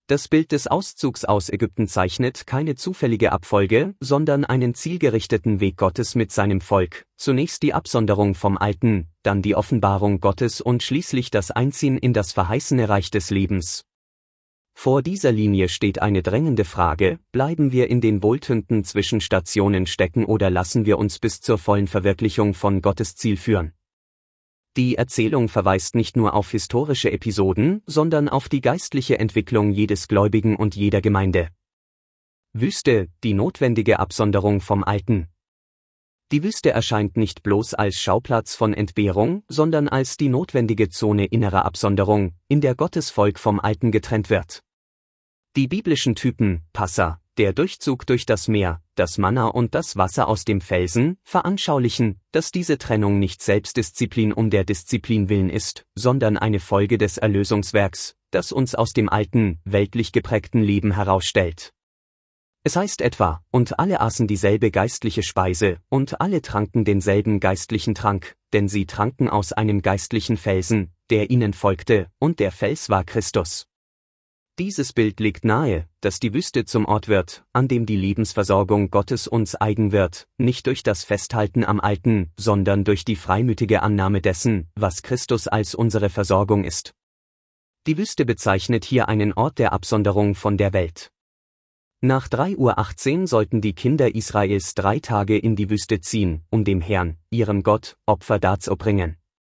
Das Bild des Auszugs aus Ägypten zeichnet keine zufällige Abfolge, sondern einen zielgerichteten Weg Gottes mit seinem Volk, zunächst die Absonderung vom Alten, dann die Offenbarung Gottes und schließlich das Einziehen in das verheißene Reich des Lebens. Vor dieser Linie steht eine drängende Frage: Bleiben wir in den wohltönenden Zwischenstationen stecken oder lassen wir uns bis zur vollen Verwirklichung von Gottes Ziel führen? Die Erzählung verweist nicht nur auf historische Episoden, sondern auf die geistliche Entwicklung jedes Gläubigen und jeder Gemeinde. Wüste, die notwendige Absonderung vom Alten. Die Wüste erscheint nicht bloß als Schauplatz von Entbehrung, sondern als die notwendige Zone innerer Absonderung, in der Gottes Volk vom Alten getrennt wird. Die biblischen Typen, Passa, der Durchzug durch das Meer, das Manna und das Wasser aus dem Felsen, veranschaulichen, dass diese Trennung nicht Selbstdisziplin um der Disziplin willen ist, sondern eine Folge des Erlösungswerks, das uns aus dem alten, weltlich geprägten Leben herausstellt. Es heißt etwa: Und alle aßen dieselbe geistliche Speise, und alle tranken denselben geistlichen Trank, denn sie tranken aus einem geistlichen Felsen, der ihnen folgte, und der Fels war Christus. Dieses Bild legt nahe, dass die Wüste zum Ort wird, an dem die Lebensversorgung Gottes uns eigen wird, nicht durch das Festhalten am Alten, sondern durch die freimütige Annahme dessen, was Christus als unsere Versorgung ist. Die Wüste bezeichnet hier einen Ort der Absonderung von der Welt. Nach 3:18 Uhr sollten die Kinder Israels 3 Tage in die Wüste ziehen, um dem Herrn, ihrem Gott, Opfer darzubringen.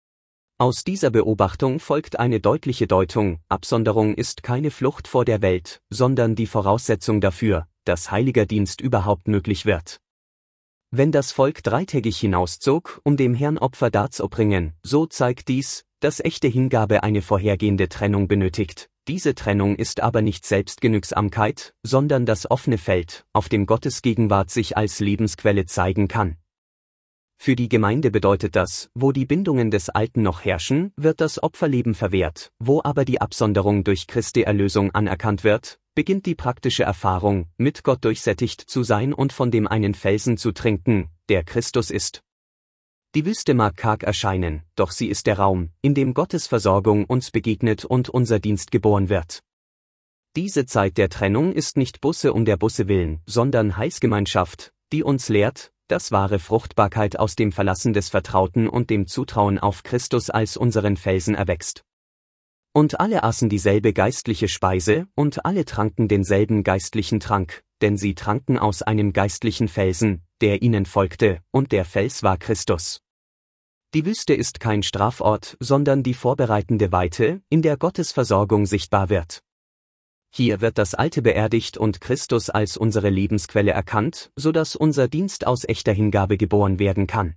Aus dieser Beobachtung folgt eine deutliche Deutung: Absonderung ist keine Flucht vor der Welt, sondern die Voraussetzung dafür, dass heiliger Dienst überhaupt möglich wird. Wenn das Volk 3-tägig hinauszog, um dem Herrn Opfer darzubringen, so zeigt dies, dass echte Hingabe eine vorhergehende Trennung benötigt. Diese Trennung ist aber nicht Selbstgenügsamkeit, sondern das offene Feld, auf dem Gottes Gegenwart sich als Lebensquelle zeigen kann. Für die Gemeinde bedeutet das: Wo die Bindungen des Alten noch herrschen, wird das Opferleben verwehrt, wo aber die Absonderung durch Christi Erlösung anerkannt wird, beginnt die praktische Erfahrung, mit Gott durchsättigt zu sein und von dem einen Felsen zu trinken, der Christus ist. Die Wüste mag karg erscheinen, doch sie ist der Raum, in dem Gottes Versorgung uns begegnet und unser Dienst geboren wird. Diese Zeit der Trennung ist nicht Busse um der Busse willen, sondern Heilsgemeinschaft, die uns lehrt, dass wahre Fruchtbarkeit aus dem Verlassen des Vertrauten und dem Zutrauen auf Christus als unseren Felsen erwächst. Und alle aßen dieselbe geistliche Speise, und alle tranken denselben geistlichen Trank, denn sie tranken aus einem geistlichen Felsen, der ihnen folgte, und der Fels war Christus. Die Wüste ist kein Strafort, sondern die vorbereitende Weite, in der Gottes Versorgung sichtbar wird. Hier wird das Alte beerdigt und Christus als unsere Lebensquelle erkannt, sodass unser Dienst aus echter Hingabe geboren werden kann.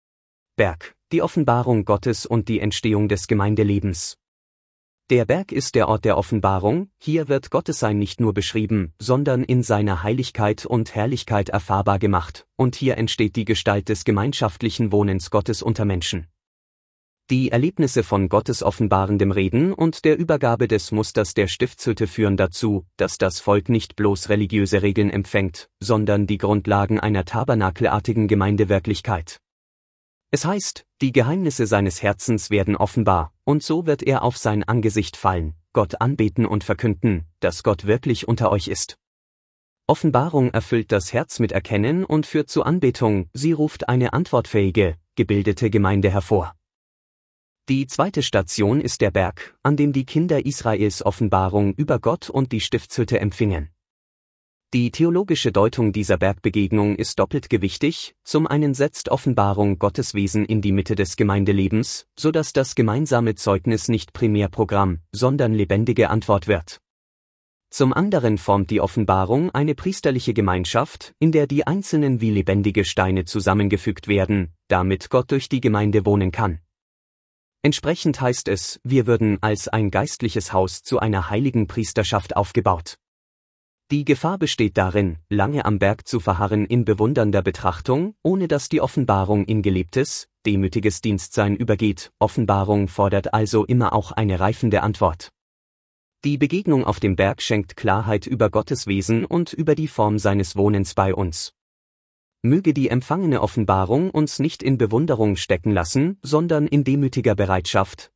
Berg, die Offenbarung Gottes und die Entstehung des Gemeindelebens. Der Berg ist der Ort der Offenbarung, hier wird Gottessein nicht nur beschrieben, sondern in seiner Heiligkeit und Herrlichkeit erfahrbar gemacht, und hier entsteht die Gestalt des gemeinschaftlichen Wohnens Gottes unter Menschen. Die Erlebnisse von Gottes offenbarendem Reden und der Übergabe des Musters der Stiftshütte führen dazu, dass das Volk nicht bloß religiöse Regeln empfängt, sondern die Grundlagen einer tabernakelartigen Gemeindewirklichkeit. Es heißt, die Geheimnisse seines Herzens werden offenbar, und so wird er auf sein Angesicht fallen, Gott anbeten und verkünden, dass Gott wirklich unter euch ist. Offenbarung erfüllt das Herz mit Erkennen und führt zur Anbetung, sie ruft eine antwortfähige, gebildete Gemeinde hervor. Die zweite Station ist der Berg, an dem die Kinder Israels Offenbarung über Gott und die Stiftshütte empfingen. Die theologische Deutung dieser Bergbegegnung ist doppelt gewichtig: Zum einen setzt Offenbarung Gottes Wesen in die Mitte des Gemeindelebens, sodass das gemeinsame Zeugnis nicht Primärprogramm, sondern lebendige Antwort wird. Zum anderen formt die Offenbarung eine priesterliche Gemeinschaft, in der die Einzelnen wie lebendige Steine zusammengefügt werden, damit Gott durch die Gemeinde wohnen kann. Entsprechend heißt es, wir würden als ein geistliches Haus zu einer heiligen Priesterschaft aufgebaut. Die Gefahr besteht darin, lange am Berg zu verharren in bewundernder Betrachtung, ohne dass die Offenbarung in gelebtes, demütiges Dienstsein übergeht. Offenbarung fordert also immer auch eine reifende Antwort. Die Begegnung auf dem Berg schenkt Klarheit über Gottes Wesen und über die Form seines Wohnens bei uns. Möge die empfangene Offenbarung uns nicht in Bewunderung stecken lassen, sondern in demütiger Bereitschaft,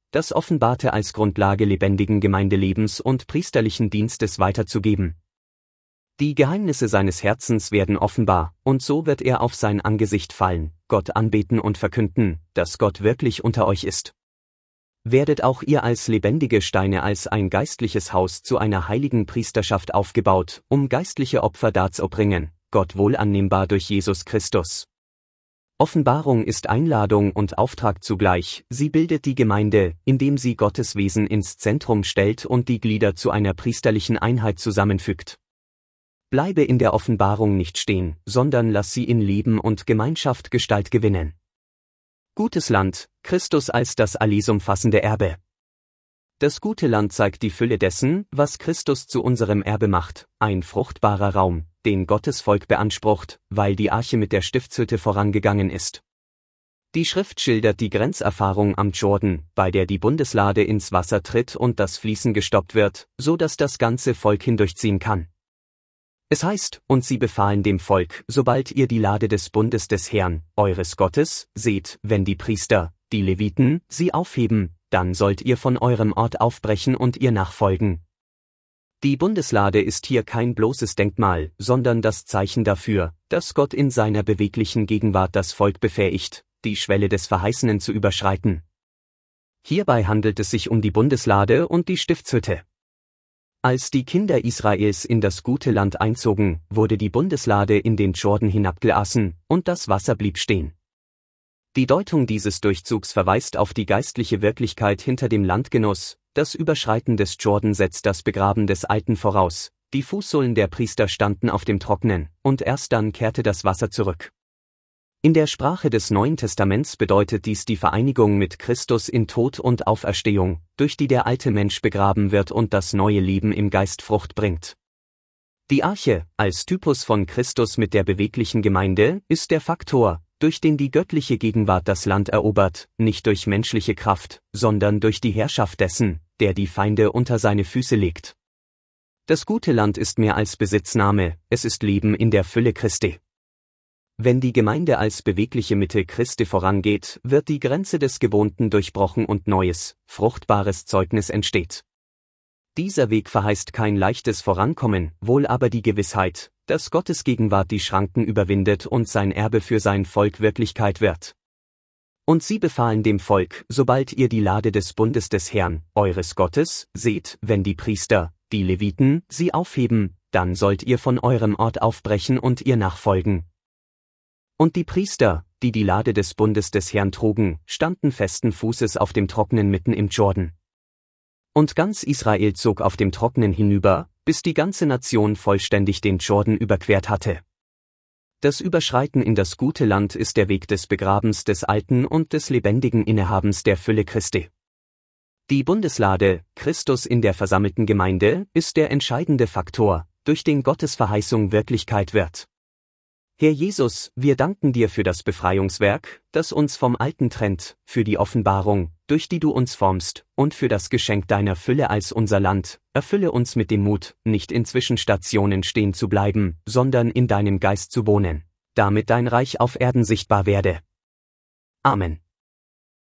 das Offenbarte als Grundlage lebendigen Gemeindelebens und priesterlichen Dienstes weiterzugeben. Die Geheimnisse seines Herzens werden offenbar, und so wird er auf sein Angesicht fallen, Gott anbeten und verkünden, dass Gott wirklich unter euch ist. Werdet auch ihr als lebendige Steine als ein geistliches Haus zu einer heiligen Priesterschaft aufgebaut, um geistliche Opfer darzubringen, Gott wohl annehmbar durch Jesus Christus. Offenbarung ist Einladung und Auftrag zugleich, sie bildet die Gemeinde, indem sie Gottes Wesen ins Zentrum stellt und die Glieder zu einer priesterlichen Einheit zusammenfügt. Bleibe in der Offenbarung nicht stehen, sondern lass sie in Leben und Gemeinschaft Gestalt gewinnen. Gutes Land, Christus als das allesumfassende Erbe. Das gute Land zeigt die Fülle dessen, was Christus zu unserem Erbe macht, ein fruchtbarer Raum, den Gottes Volk beansprucht, weil die Arche mit der Stiftshütte vorangegangen ist. Die Schrift schildert die Grenzerfahrung am Jordan, bei der die Bundeslade ins Wasser tritt und das Fließen gestoppt wird, so dass das ganze Volk hindurchziehen kann. Es heißt, und sie befahlen dem Volk, sobald ihr die Lade des Bundes des Herrn, eures Gottes, seht, wenn die Priester, die Leviten, sie aufheben, dann sollt ihr von eurem Ort aufbrechen und ihr nachfolgen. Die Bundeslade ist hier kein bloßes Denkmal, sondern das Zeichen dafür, dass Gott in seiner beweglichen Gegenwart das Volk befähigt, die Schwelle des Verheißenen zu überschreiten. Hierbei handelt es sich um die Bundeslade und die Stiftshütte. Als die Kinder Israels in das gute Land einzogen, wurde die Bundeslade in den Jordan hinabgelassen, und das Wasser blieb stehen. Die Deutung dieses Durchzugs verweist auf die geistliche Wirklichkeit hinter dem Landgenuss, das Überschreiten des Jordan setzt das Begraben des Alten voraus, die Fußsohlen der Priester standen auf dem Trocknen, und erst dann kehrte das Wasser zurück. In der Sprache des Neuen Testaments bedeutet dies die Vereinigung mit Christus in Tod und Auferstehung, durch die der alte Mensch begraben wird und das neue Leben im Geist Frucht bringt. Die Arche, als Typus von Christus mit der beweglichen Gemeinde, ist der Faktor, durch den die göttliche Gegenwart das Land erobert, nicht durch menschliche Kraft, sondern durch die Herrschaft dessen, der die Feinde unter seine Füße legt. Das gute Land ist mehr als Besitznahme, es ist Leben in der Fülle Christi. Wenn die Gemeinde als bewegliche Mitte Christi vorangeht, wird die Grenze des Gewohnten durchbrochen und neues, fruchtbares Zeugnis entsteht. Dieser Weg verheißt kein leichtes Vorankommen, wohl aber die Gewissheit, dass Gottes Gegenwart die Schranken überwindet und sein Erbe für sein Volk Wirklichkeit wird. Und sie befahlen dem Volk, sobald ihr die Lade des Bundes des Herrn, eures Gottes, seht, wenn die Priester, die Leviten, sie aufheben, dann sollt ihr von eurem Ort aufbrechen und ihr nachfolgen. Und die Priester, die die Lade des Bundes des Herrn trugen, standen festen Fußes auf dem Trocknen mitten im Jordan. Und ganz Israel zog auf dem Trocknen hinüber, bis die ganze Nation vollständig den Jordan überquert hatte. Das Überschreiten in das gute Land ist der Weg des Begrabens des Alten und des lebendigen Innehabens der Fülle Christi. Die Bundeslade, Christus in der versammelten Gemeinde, ist der entscheidende Faktor, durch den Gottes Verheißung Wirklichkeit wird. Herr Jesus, wir danken dir für das Befreiungswerk, das uns vom Alten trennt, für die Offenbarung, durch die du uns formst, und für das Geschenk deiner Fülle als unser Land. Erfülle uns mit dem Mut, nicht in Zwischenstationen stehen zu bleiben, sondern in deinem Geist zu wohnen, damit dein Reich auf Erden sichtbar werde. Amen.